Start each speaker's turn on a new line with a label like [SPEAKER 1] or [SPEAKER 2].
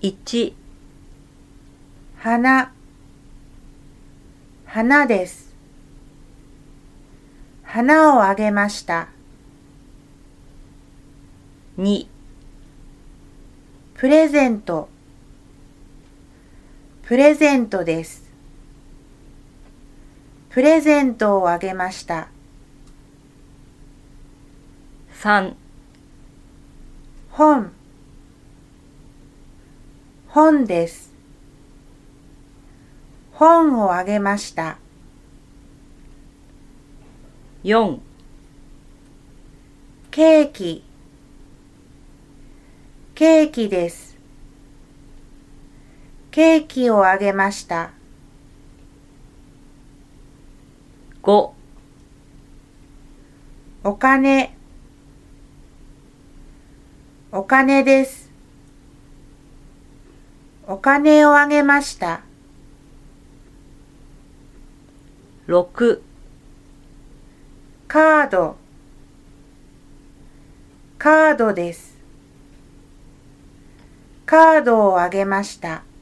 [SPEAKER 1] 1、
[SPEAKER 2] 花、花です。花をあげました。
[SPEAKER 1] 2、
[SPEAKER 2] プレゼント、プレゼントです。プレゼントをあげました。
[SPEAKER 1] 3、
[SPEAKER 2] 本、本です。本をあげました。
[SPEAKER 1] 4、
[SPEAKER 2] ケーキ、ケーキです。ケーキをあげました。
[SPEAKER 1] 5、
[SPEAKER 2] お金、お金です。お金をあげました。
[SPEAKER 1] 6、
[SPEAKER 2] カード、カードです。カードをあげました。